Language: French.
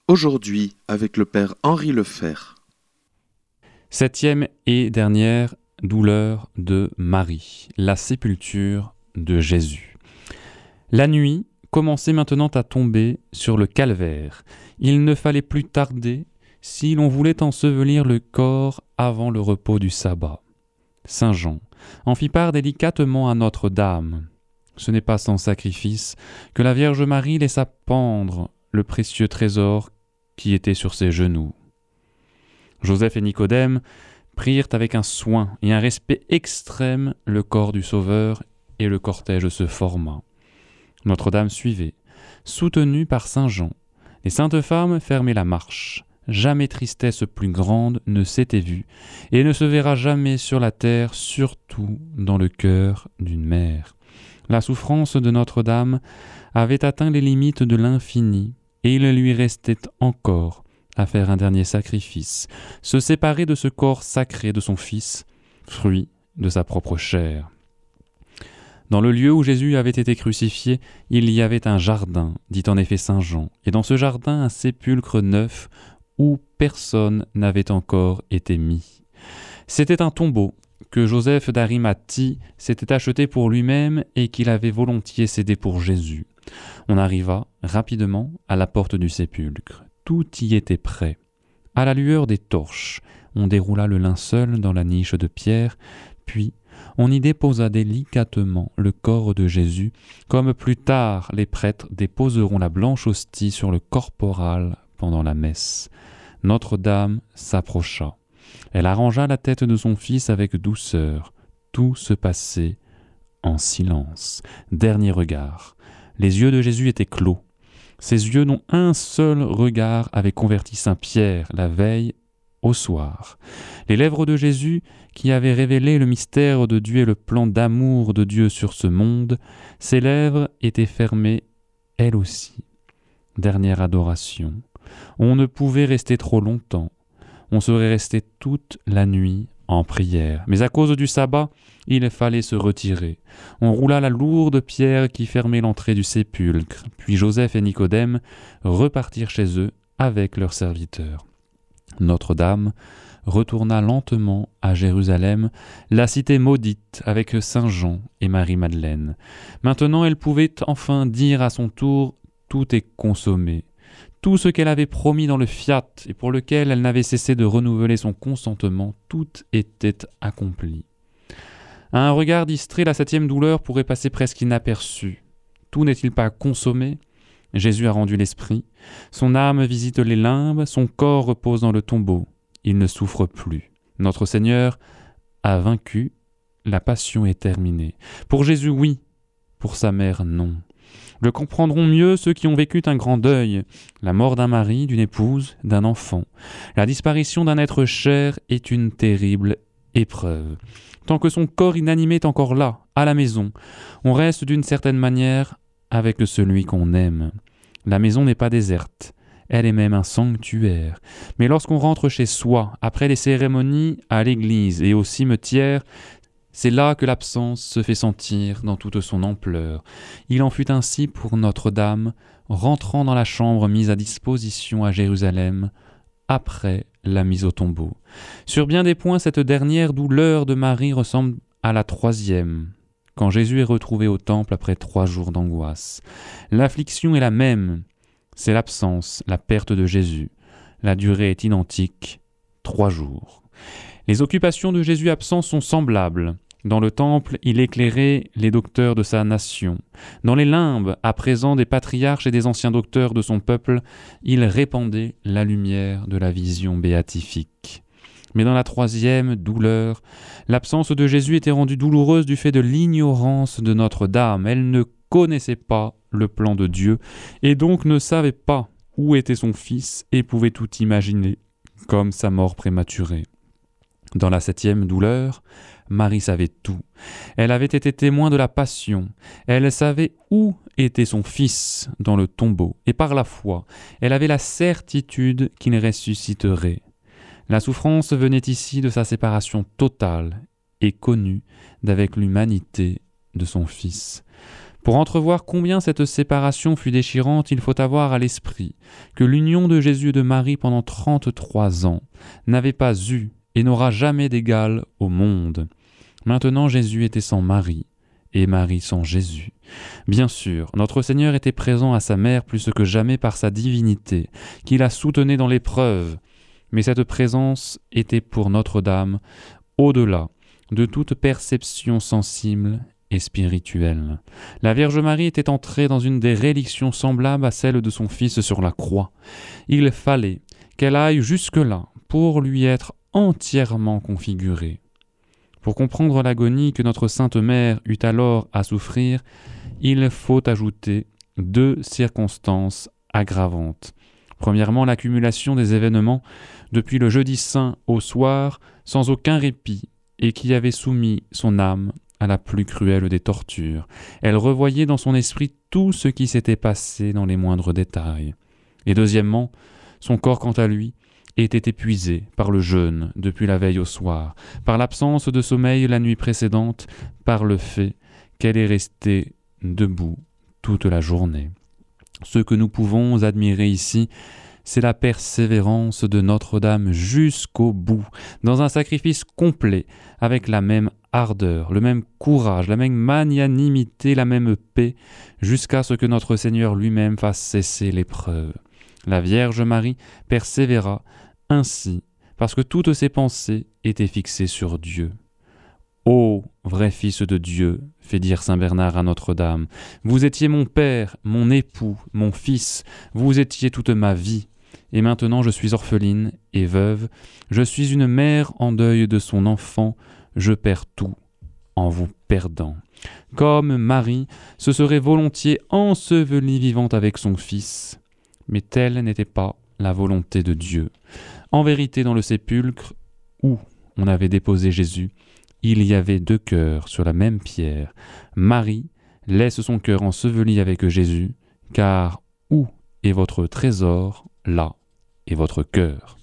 Aujourd'hui, avec le Père Henri Lefebvre. 7e et dernière douleur de Marie, la sépulture de Jésus. La nuit commençait maintenant à tomber sur le calvaire. Il ne fallait plus tarder si l'on voulait ensevelir le corps avant le repos du sabbat. Saint Jean en fit part délicatement à Notre-Dame. Ce n'est pas sans sacrifice que la Vierge Marie laissa pendre le précieux trésor qui était sur ses genoux. Joseph et Nicodème prirent avec un soin et un respect extrême le corps du Sauveur et le cortège se forma. Notre-Dame suivait, soutenue par Saint Jean. Les saintes femmes fermaient la marche. Jamais tristesse plus grande ne s'était vue et ne se verra jamais sur la terre, surtout dans le cœur d'une mère. La souffrance de Notre-Dame avait atteint les limites de l'infini et il lui restait encore à faire un dernier sacrifice, se séparer de ce corps sacré de son Fils, fruit de sa propre chair. Dans le lieu où Jésus avait été crucifié, il y avait un jardin, dit en effet Saint Jean, et dans ce jardin un sépulcre neuf où personne n'avait encore été mis. C'était un tombeau que Joseph d'Arimathie s'était acheté pour lui-même et qu'il avait volontiers cédé pour Jésus. On arriva rapidement à la porte du sépulcre. Tout y était prêt. À la lueur des torches, on déroula le linceul dans la niche de pierre, puis on y déposa délicatement le corps de Jésus, comme plus tard les prêtres déposeront la blanche hostie sur le corporal pendant la messe. Notre-Dame s'approcha. Elle arrangea la tête de son fils avec douceur. Tout se passait en silence. Dernier regard. Les yeux de Jésus étaient clos. Ses yeux dont un seul regard avait converti Saint Pierre la veille au soir. Les lèvres de Jésus, qui avaient révélé le mystère de Dieu et le plan d'amour de Dieu sur ce monde, ses lèvres étaient fermées, elles aussi. Dernière adoration. On ne pouvait rester trop longtemps. On serait resté toute la nuit en prière. Mais à cause du sabbat, il fallait se retirer. On roula la lourde pierre qui fermait l'entrée du sépulcre. Puis Joseph et Nicodème repartirent chez eux avec leurs serviteurs. Notre-Dame retourna lentement à Jérusalem, la cité maudite avec Saint Jean et Marie-Madeleine. Maintenant, elle pouvait enfin dire à son tour « Tout est consommé ». Tout ce qu'elle avait promis dans le fiat et pour lequel elle n'avait cessé de renouveler son consentement, tout était accompli. À un regard distrait, la 7e douleur pourrait passer presque inaperçue. Tout n'est-il pas consommé ? Jésus a rendu l'esprit. Son âme visite les limbes, son corps repose dans le tombeau. Il ne souffre plus. Notre Seigneur a vaincu. La passion est terminée. Pour Jésus, oui. Pour sa mère, non. Le comprendront mieux ceux qui ont vécu un grand deuil, la mort d'un mari, d'une épouse, d'un enfant. La disparition d'un être cher est une terrible épreuve. Tant que son corps inanimé est encore là, à la maison, on reste d'une certaine manière avec celui qu'on aime. La maison n'est pas déserte, elle est même un sanctuaire. Mais lorsqu'on rentre chez soi, après les cérémonies à l'église et au cimetière, c'est là que l'absence se fait sentir dans toute son ampleur. Il en fut ainsi pour Notre-Dame, rentrant dans la chambre mise à disposition à Jérusalem, après la mise au tombeau. Sur bien des points, cette dernière douleur de Marie ressemble à la 3e, quand Jésus est retrouvé au temple après 3 jours d'angoisse. L'affliction est la même, c'est l'absence, la perte de Jésus. La durée est identique, 3 jours. Les occupations de Jésus absent sont semblables. Dans le temple, il éclairait les docteurs de sa nation. Dans les limbes, à présent des patriarches et des anciens docteurs de son peuple, il répandait la lumière de la vision béatifique. Mais dans la 3e douleur, l'absence de Jésus était rendue douloureuse du fait de l'ignorance de Notre-Dame. Elle ne connaissait pas le plan de Dieu et donc ne savait pas où était son Fils et pouvait tout imaginer, comme sa mort prématurée. Dans la 7e douleur, Marie savait tout. Elle avait été témoin de la passion. Elle savait où était son fils dans le tombeau. Et par la foi, elle avait la certitude qu'il ressusciterait. La souffrance venait ici de sa séparation totale et connue d'avec l'humanité de son fils. Pour entrevoir combien cette séparation fut déchirante, il faut avoir à l'esprit que l'union de Jésus et de Marie pendant 33 ans n'avait pas eu et n'aura jamais d'égal au monde. Maintenant Jésus était sans Marie, et Marie sans Jésus. Bien sûr, notre Seigneur était présent à sa mère plus que jamais par sa divinité, qui la soutenait dans l'épreuve, mais cette présence était pour Notre-Dame au-delà de toute perception sensible et spirituelle. La Vierge Marie était entrée dans une des rélictions semblables à celle de son Fils sur la croix. Il fallait qu'elle aille jusque-là pour lui être entièrement configurée. Pour comprendre l'agonie que notre Sainte Mère eut alors à souffrir, il faut ajouter 2 circonstances aggravantes. Premièrement, l'accumulation des événements depuis le jeudi saint au soir, sans aucun répit, et qui avait soumis son âme à la plus cruelle des tortures. Elle revoyait dans son esprit tout ce qui s'était passé dans les moindres détails. Et deuxièmement, son corps, quant à lui, était épuisé par le jeûne depuis la veille au soir, par l'absence de sommeil la nuit précédente, par le fait qu'elle est restée debout toute la journée. Ce que nous pouvons admirer ici, c'est la persévérance de Notre-Dame jusqu'au bout, dans un sacrifice complet, avec la même ardeur, le même courage, la même magnanimité, la même paix, jusqu'à ce que notre Seigneur lui-même fasse cesser l'épreuve. La Vierge Marie persévéra ainsi, parce que toutes ses pensées étaient fixées sur Dieu. Ô vrai Fils de Dieu, fait dire saint Bernard à Notre-Dame, vous étiez mon Père, mon époux, mon Fils, vous étiez toute ma vie, et maintenant je suis orpheline et veuve, je suis une mère en deuil de son enfant, je perds tout en vous perdant. Comme Marie se serait volontiers ensevelie vivante avec son Fils, mais telle n'était pas la volonté de Dieu. En vérité, dans le sépulcre où on avait déposé Jésus, il y avait 2 cœurs sur la même pierre. Marie laisse son cœur enseveli avec Jésus, car où est votre trésor, là est votre cœur.